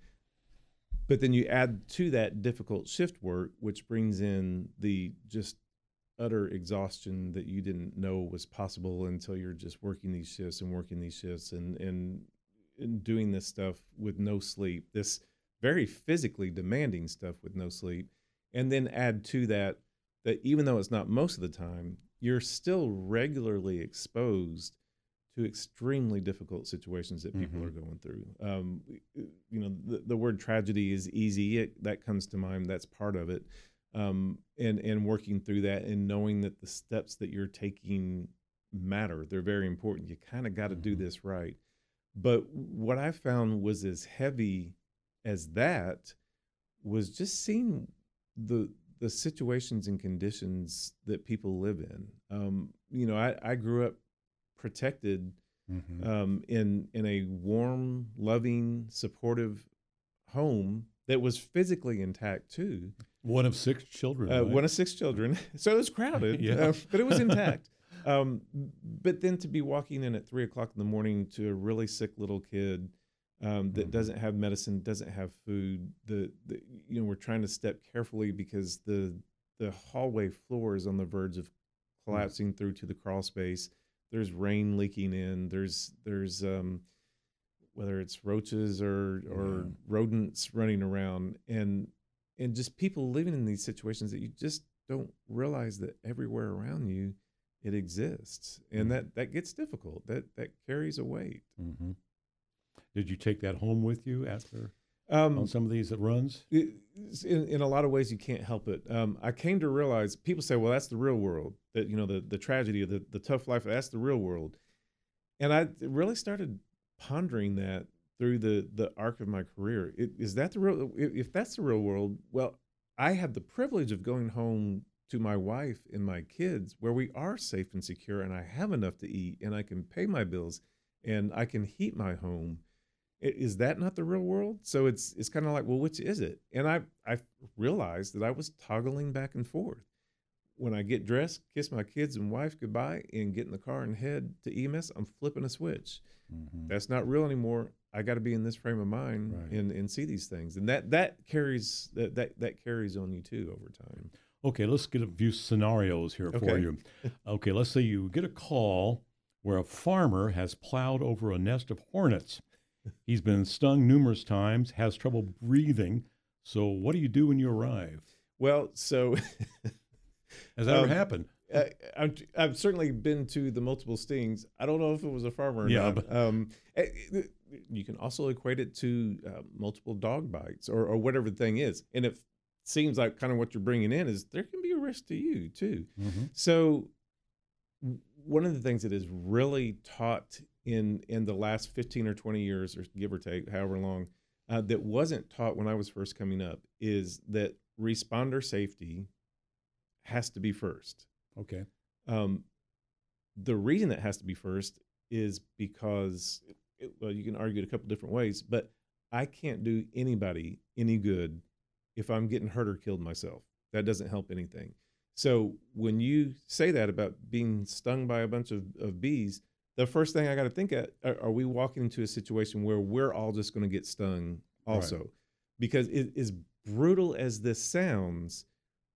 But then you add to that difficult shift work, which brings in the just utter exhaustion that you didn't know was possible until you're just working these shifts and working these shifts and and, and doing this stuff with no sleep. This very physically demanding stuff with no sleep. And then add to that, that even though it's not most of the time, you're still regularly exposed to extremely difficult situations that people mm-hmm. are going through. Um, you know, the, the word tragedy is easy. It, that comes to mind. That's part of it. Um, and, and working through that and knowing that the steps that you're taking matter. They're very important. You kind of got to mm-hmm. do this right. But what I found was as heavy as that was just seeing the the situations and conditions that people live in. Um, you know, I, I grew up protected mm-hmm. um, in in a warm, loving, supportive home that was physically intact too. One of six children. Uh, right? One of six children. So it was crowded, yeah. uh, but it was intact. um, but then to be walking in at three o'clock in the morning to a really sick little kid Um, that mm-hmm. doesn't have medicine, doesn't have food. The, the you know we're trying to step carefully because the the hallway floor is on the verge of collapsing mm-hmm. through to the crawl space. There's rain leaking in. There's there's um, whether it's roaches or or yeah. rodents running around, and and just people living in these situations that you just don't realize that everywhere around you it exists, and mm-hmm. that that gets difficult. That that carries a weight. Mm-hmm. Did you take that home with you after Um, on some of these runs? it- in, in a lot of ways, you can't help it. Um, I came to realize people say, well, that's the real world, that, you know, the, the tragedy of the, the tough life, that's the real world. And I really started pondering that through the, the arc of my career. It, is that the real, if, if that's the real world, well, I have the privilege of going home to my wife and my kids where we are safe and secure, and I have enough to eat, and I can pay my bills, and I can heat my home. Is that not the real world? So it's it's kind of like, well, which is it? And I I realized that I was toggling back and forth. When I get dressed, kiss my kids and wife goodbye, and get in the car and head to E M S, I'm flipping a switch. Mm-hmm. That's not real anymore. I got to be in this frame of mind Right. and and see these things, and that that carries that that that carries on you too over time. Okay, let's get a few scenarios here for Okay. you. Okay, let's say you get a call where a farmer has plowed over a nest of hornets. He's been stung numerous times, has trouble breathing. So what do you do when you arrive? Well, so Has that Um, ever happened? Uh, I've, I've certainly been to the multiple stings. I don't know if it was a farmer or Yeah, not. but- Um, eh, eh, you can also equate it to uh, multiple dog bites or, or whatever the thing is. And it seems like kind of what you're bringing in is there can be a risk to you too. Mm-hmm. So w- one of the things that is really taught in in the last fifteen or twenty years, or give or take, however long, uh, that wasn't taught when I was first coming up is that responder safety has to be first. Okay. Um, the reason it has to be first is because, it, well, you can argue it a couple different ways, but I can't do anybody any good if I'm getting hurt or killed myself. That doesn't help anything. So when you say that about being stung by a bunch of, of bees, the first thing I got to think at, are, are we walking into a situation where we're all just going to get stung also? Right. Because it, as brutal as this sounds,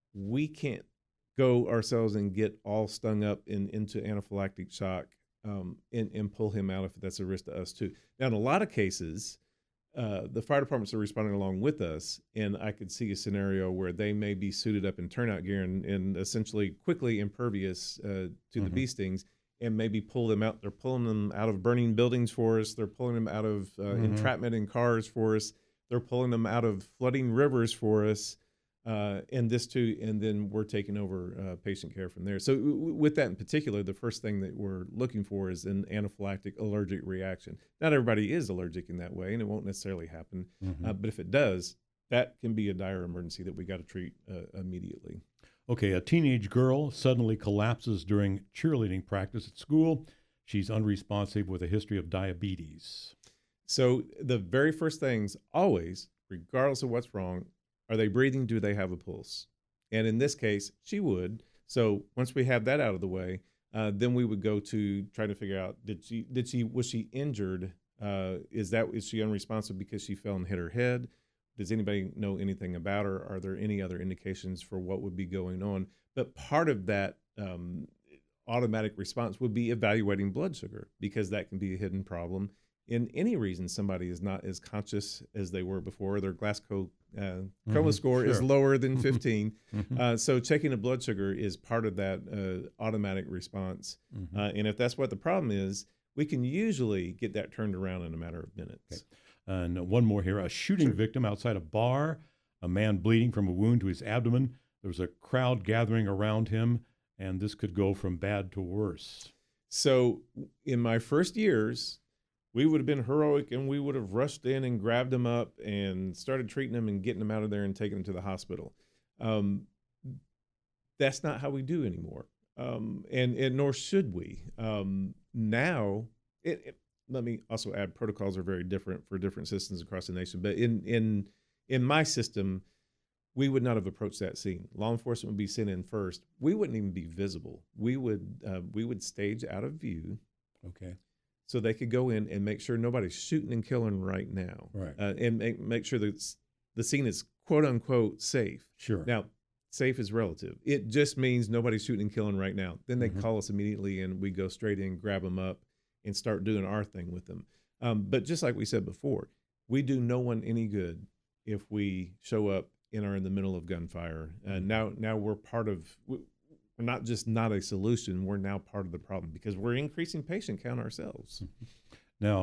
we can't go ourselves and get all stung up in, into anaphylactic shock um, and, and pull him out if that's a risk to us too. Now, in a lot of cases, uh, the fire departments are responding along with us, and I could see a scenario where they may be suited up in turnout gear and, and essentially quickly impervious uh, to Mhm. the bee stings, and maybe pull them out. They're pulling them out of burning buildings for us. They're pulling them out of uh, Mhm. entrapment in cars for us. They're pulling them out of flooding rivers for us. Uh, and this too, and then we're taking over uh, patient care from there. So w- w- with that in particular, the first thing that we're looking for is an anaphylactic allergic reaction. Not everybody is allergic in that way, and it won't necessarily happen. Mhm. Uh, but if it does, that can be a dire emergency that we got to treat uh, immediately. Okay, a teenage girl suddenly collapses during cheerleading practice at school. She's unresponsive with a history of diabetes. So the very first things always, regardless of what's wrong, are they breathing? Do they have a pulse? And in this case, she would. So once we have that out of the way, uh, then we would go to try to figure out, did she, did she, was she injured? Uh, is that, is she unresponsive because she fell and hit her head? Does anybody know anything about her? Are there any other indications for what would be going on? But part of that um, automatic response would be evaluating blood sugar, because that can be a hidden problem. In any reason somebody is not as conscious as they were before, their Glasgow uh, coma Mhm, score is sure. lower than fifteen. Mhm. Uh, so checking the blood sugar is part of that uh, automatic response. Mhm. Uh, and if that's what the problem is, we can usually get that turned around in a matter of minutes. And one more here, a shooting Sure. victim outside a bar, a man bleeding from a wound to his abdomen. There was a crowd gathering around him, and this could go from bad to worse. So in my first years, we would have been heroic and we would have rushed in and grabbed them up and started treating them and getting them out of there and taking them to the hospital. Um, that's not how we do anymore. Um, and, and nor should we. Um, now, it, it, let me also add, protocols are very different for different systems across the nation. But in, in, in my system, we would not have approached that scene. Law enforcement would be sent in first. We wouldn't even be visible. We would, uh, we would stage out of view, Okay. so they could go in and make sure nobody's shooting and killing right now, Right. uh, and make, make sure that it's- the scene is quote unquote safe. Sure. Now, safe is relative. It just means nobody's shooting and killing right now. Then they Mhm. call us immediately, and we go straight in, grab them up, and start doing our thing with them. Um, but just like we said before, we do no one any good if we show up and are in the middle of gunfire. And Mhm. now, now we're part of. We're not just not a solution. We're now part of the problem because we're increasing patient count ourselves. Now,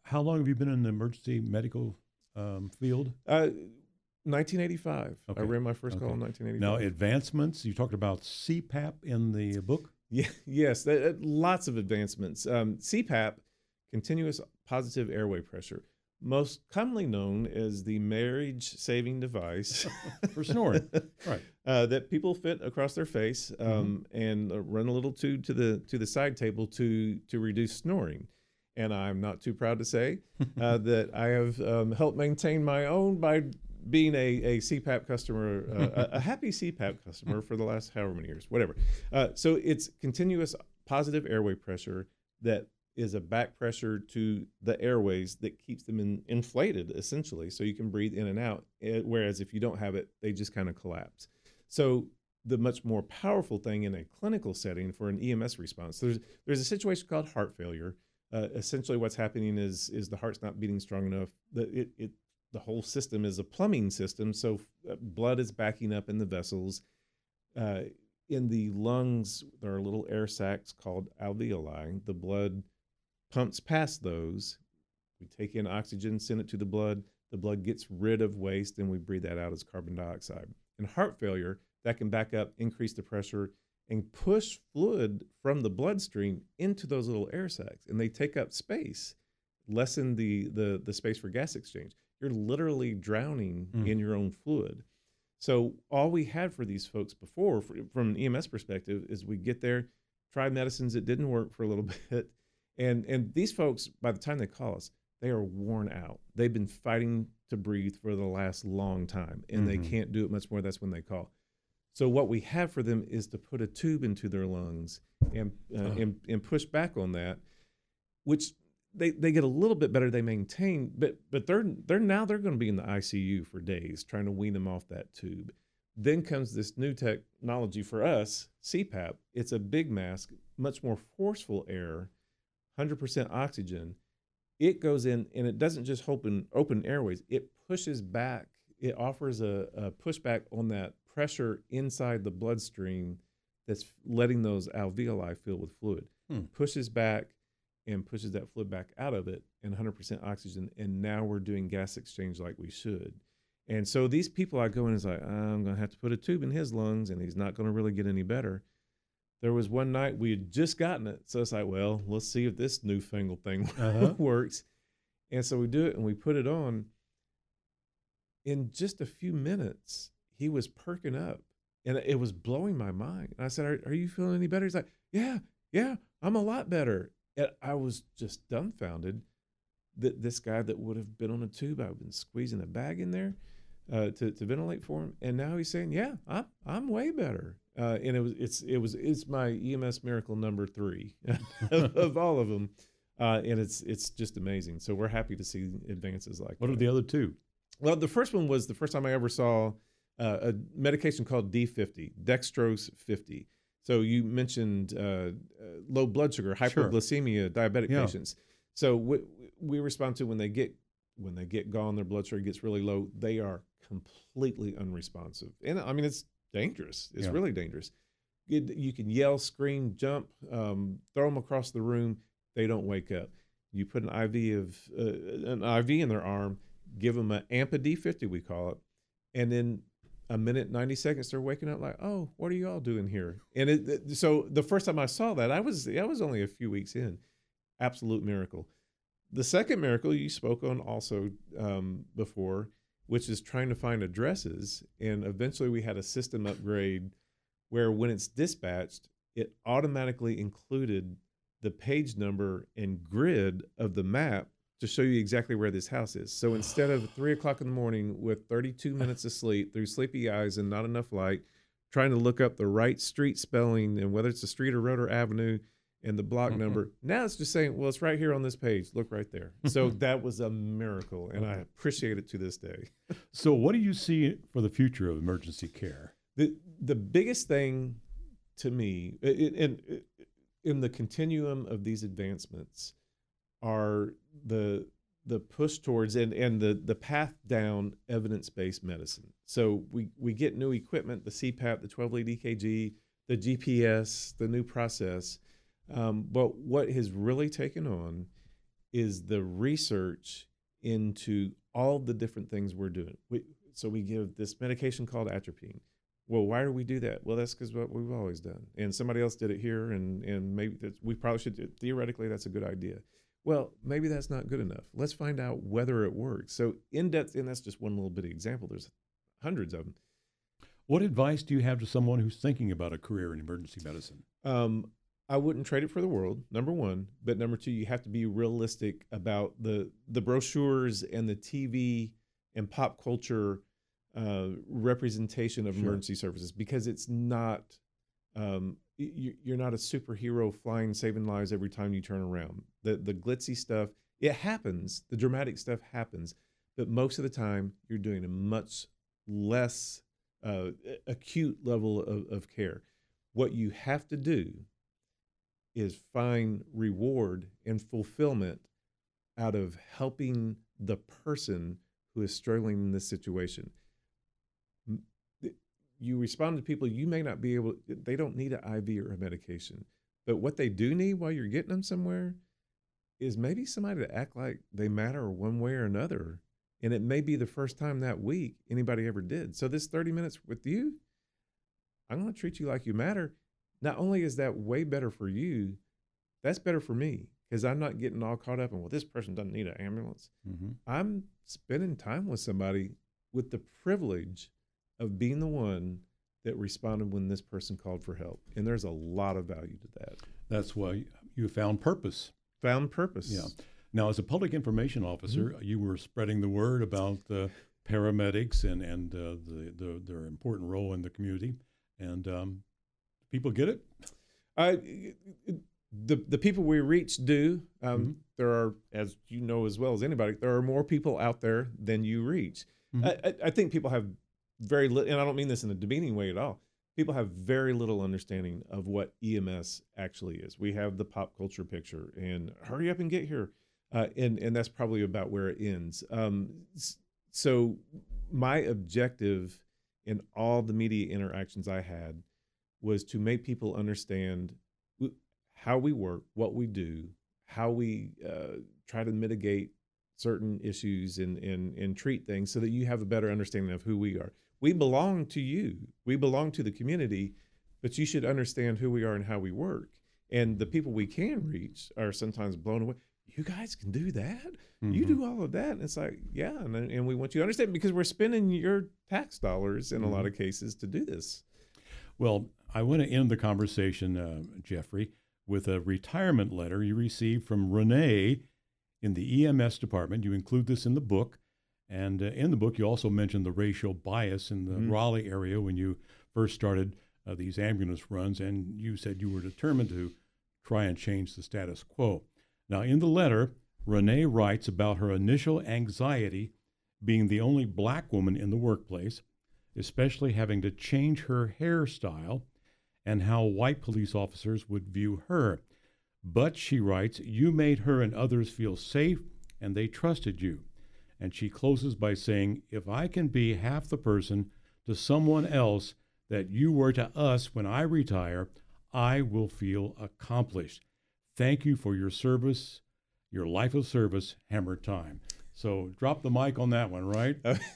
How long have you been in the emergency medical um, field? Uh, nineteen eighty-five. Okay. I ran my first Okay. call in nineteen eighty-five. Now, advancements, you talked about C PAP in the book? Yeah, yes, th- uh, lots of advancements. Um, C PAP, continuous positive airway pressure, most commonly known as the marriage-saving device For snoring, right. uh, that people fit across their face um, Mm-hmm. and uh, run a little tube to the to the side table to to reduce snoring. And I'm not too proud to say uh, that I have um, helped maintain my own by being a, a C PAP customer, uh, a, a happy C PAP customer for the last however many years, whatever. Uh, so it's continuous positive airway pressure that is a back pressure to the airways that keeps them in, inflated, essentially, so you can breathe in and out. eh, Whereas if you don't have it, they just kind of collapse. So the much more powerful thing in a clinical setting for an E M S response, there's there's a situation called heart failure. Uh, essentially, what's happening is is the heart's not beating strong enough. The it, it the whole system is a plumbing system, so uh, blood is backing up in the vessels. Uh, in the lungs, there are little air sacs called alveoli. The blood pumps past those. We take in oxygen, send it to the blood. The blood gets rid of waste, and we breathe that out as carbon dioxide. In heart failure, that can back up, increase the pressure, and push fluid from the bloodstream into those little air sacs, and they take up space, lessen the the the space for gas exchange. You're literally drowning Mm. in your own fluid. So all we had for these folks before, for, from an E M S perspective, is we get there, try medicines that didn't work for a little bit, and and these folks, by the time they call us, they are worn out. They've been fighting to breathe for the last long time, and Mhm. they can't do it much more. That's when they call. So what we have for them is to put a tube into their lungs and uh, Oh. and, and push back on that, which they, they get a little bit better. They maintain, but but they're they're now they're going to be in the I C U for days trying to wean them off that tube. Then comes this new technology for us, C PAP. It's a big mask, much more forceful air, one hundred percent oxygen. It goes in and it doesn't just open open airways. It pushes back. It offers a, a pushback on that pressure inside the bloodstream that's letting those alveoli fill with fluid. Hmm. Pushes back and pushes that fluid back out of it, and one hundred percent oxygen. And now we're doing gas exchange like we should. And so these people, I go in and it's like, I'm going to have to put a tube in his lungs, and he's not going to really get any better. There was one night we had just gotten it. So it's like, well, let's see if this newfangled thing Uh-huh. works. And so we do it and we put it on. In just a few minutes, he was perking up, and it was blowing my mind. And I said, are, are you feeling any better? He's like, yeah, yeah, I'm a lot better. And I was just dumbfounded that this guy that would have been on a tube, I've been squeezing a bag in there uh, to, to ventilate for him. And now he's saying, yeah, I'm, I'm way better. Uh, and it was, it's, it was, it's my E M S miracle number three of, of all of them. Uh, and it's, it's just amazing. So we're happy to see advances like What that. are the other two? Well, the first one was the first time I ever saw uh, a medication called D fifty, dextrose fifty. So you mentioned uh, uh, low blood sugar, hypoglycemia, diabetic Yeah. patients. So we, we respond to when they get when they get gone, their blood sugar gets really low. They are completely unresponsive, and I mean it's dangerous. It's Yeah. really dangerous. It, you can yell, scream, jump, um, throw them across the room. They don't wake up. You put an I V of uh, an I V in their arm. Give them an A M P A D fifty, we call it, and then a minute, ninety seconds, they're waking up like, oh, what are you all doing here? And it, it- so the first time I saw that, I was I was only a few weeks in. Absolute miracle. The second miracle you spoke on also um, before, which is trying to find addresses, and eventually we had a system upgrade where when it's dispatched, it automatically included the page number and grid of the map to show you exactly where this house is. So instead of three o'clock in the morning with thirty-two minutes of sleep through sleepy eyes and not enough light, trying to look up the right street spelling and whether it's a street or road or avenue and the block Mhm. number, now it's just saying, well, it's right here on this page. Look right there. So that was a miracle, and I appreciate it to this day. So, what do you see for the future of emergency care? The the biggest thing to me, i- i- in in the continuum of these advancements, are the the push towards and and the the path down evidence-based medicine. So we we get new equipment, the C PAP, the twelve lead E K G, the G P S, the new process. Um, but what has really taken on is the research into all the different things we're doing. We, so we give this medication called atropine. Well, why do we do that? Well, that's because what we've always done, and somebody else did it here, and and maybe that's, we probably should do it. Theoretically, that's a good idea. Well, maybe that's not good enough. Let's find out whether it works. So in depth, and that's just one little bitty example. There's hundreds of them. What advice do you have to someone who's thinking about a career in emergency medicine? Um, I wouldn't trade it for the world, number one. But number two, you have to be realistic about the the brochures and the T V and pop culture uh, representation of Sure. emergency services, because it's not, um, you, you're not a superhero flying, saving lives every time you turn around. The, the glitzy stuff, it happens. The dramatic stuff happens. But most of the time, you're doing a much less uh, acute level of, of care. What you have to do is find reward and fulfillment out of helping the person who is struggling in this situation. You respond to people, you may not be able, they don't need an I V or a medication, but what they do need while you're getting them somewhere is maybe somebody to act like they matter one way or another. And it may be the first time that week anybody ever did. So this thirty minutes with you, I'm going to treat you like you matter. Not only is that way better for you, that's better for me, because I'm not getting all caught up in, well, this person doesn't need an ambulance. Mm-hmm. I'm spending time with somebody with the privilege of being the one that responded when this person called for help. And there's a lot of value to that. That's why you found purpose. Found purpose. Yeah. Now, as a public information officer, mm-hmm. you were spreading the word about uh, paramedics and, and uh, the, the, their important role in the community. And um, people get it? Uh, the, the people we reach do. Um, mm-hmm. There are, as you know as well as anybody, there are more people out there than you reach. Mm-hmm. I, I think people have very little, and I don't mean this in a demeaning way at all. People have very little understanding of what E M S actually is. We have the pop culture picture and hurry up and get here. Uh, and, and that's probably about where it ends. Um, so my objective in all the media interactions I had was to make people understand how we work, what we do, how we uh, try to mitigate certain issues and, and, and treat things so that you have a better understanding of who we are. We belong to you. We belong to the community, but you should understand who we are and how we work. And the people we can reach are sometimes blown away. You guys can do that? Mm-hmm. You do all of that? And it's like, yeah, and, and we want you to understand, because we're spending your tax dollars in mm-hmm. a lot of cases to do this. Well, I want to end the conversation, uh, Jeffrey, with a retirement letter you received from Renee in the E M S department. You include this in the book. And uh, in the book, you also mentioned the racial bias in the mm-hmm. Raleigh area when you first started uh, these ambulance runs, and you said you were determined to try and change the status quo. Now, in the letter, Renee writes about her initial anxiety being the only black woman in the workplace, especially having to change her hairstyle, and how white police officers would view her. But, she writes, you made her and others feel safe, and they trusted you. And she closes by saying, if I can be half the person to someone else that you were to us when I retire, I will feel accomplished. Thank you for your service, your life of service, Hammer Time. So drop the mic on that one, right?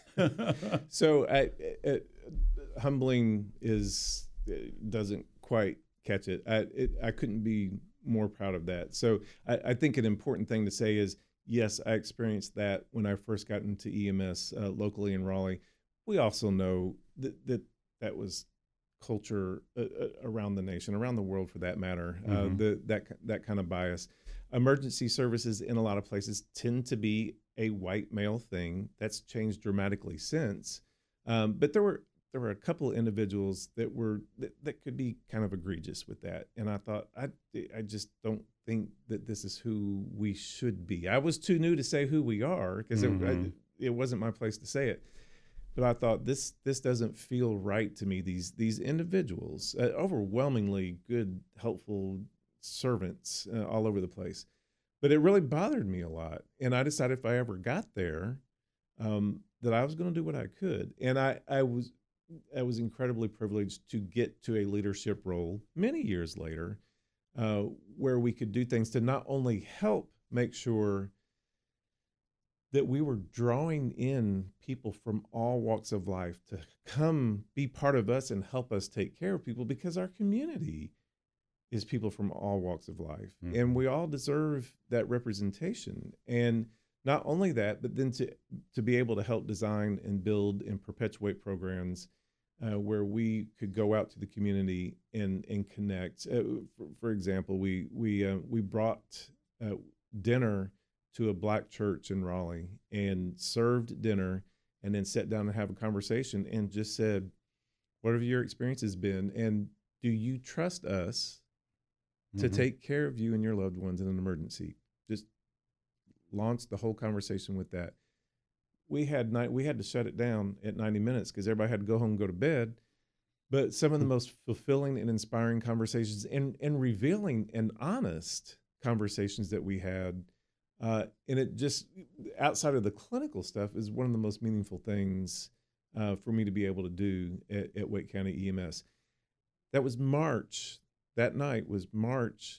so I, I, humbling is, doesn't quite catch it. I, it. I couldn't be more proud of that. So I, I think an important thing to say is, yes, I experienced that when I first got into E M S uh, locally in Raleigh. We also know that that, that was culture uh, around the nation, around the world for that matter, mm-hmm. uh, the, that, that kind of bias. Emergency services in a lot of places tend to be a white male thing. That's changed dramatically since. Um, but there were there were a couple of individuals that were that, that could be kind of egregious with that. And I thought, I, I just don't think that this is who we should be. I was too new to say who we are, because mm-hmm. it, it wasn't my place to say it. But I thought, this this doesn't feel right to me. These these individuals, uh, overwhelmingly good, helpful servants uh, all over the place. But it really bothered me a lot. And I decided if I ever got there, um, that I was going to do what I could. And I, I was I was incredibly privileged to get to a leadership role many years later, uh, where we could do things to not only help make sure that we were drawing in people from all walks of life to come be part of us and help us take care of people, because our community is people from all walks of life. Mm-hmm. And we all deserve that representation. And not only that, but then to, to be able to help design and build and perpetuate programs uh, where we could go out to the community and, and connect. Uh, for, for example, we, we, uh, we brought uh, dinner to a Black church in Raleigh and served dinner, and then sat down and have a conversation and just said, what have your experiences been? And do you trust us to mm-hmm. take care of you and your loved ones in an emergency? Just launched the whole conversation with that. We had night, we had to shut it down at ninety minutes because everybody had to go home and go to bed. But some of the most fulfilling and inspiring conversations and, and revealing and honest conversations that we had, uh, and it just, outside of the clinical stuff, is one of the most meaningful things uh, for me to be able to do at, at Wake County E M S. That was March. That night was March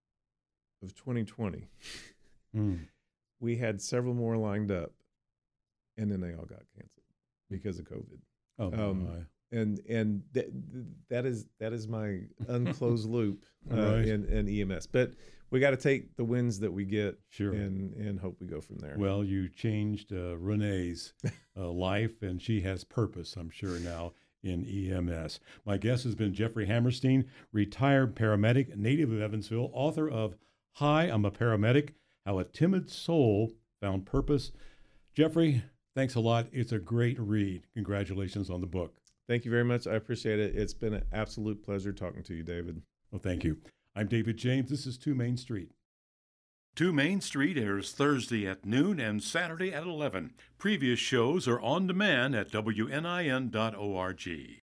of twenty twenty. Mm. We had several more lined up, and then they all got canceled because of COVID. Oh um, my! And and th- that is that is my unclosed loop uh, right. in, in E M S. But we got to take the wins that we get, sure, and and hope we go from there. Well, you changed uh, Renee's uh, life, and she has purpose, I'm sure, now in E M S. My guest has been Jeffrey Hammerstein, retired paramedic, native of Evansville, author of Hi, I'm a Paramedic, How a Timid Soul Found Purpose. Jeffrey, thanks a lot. It's a great read. Congratulations on the book. Thank you very much. I appreciate it. It's been an absolute pleasure talking to you, David. Well, thank you. I'm David James. This is Two Main Street. Two Main Street airs Thursday at noon and Saturday at eleven. Previous shows are on demand at W N I N dot org.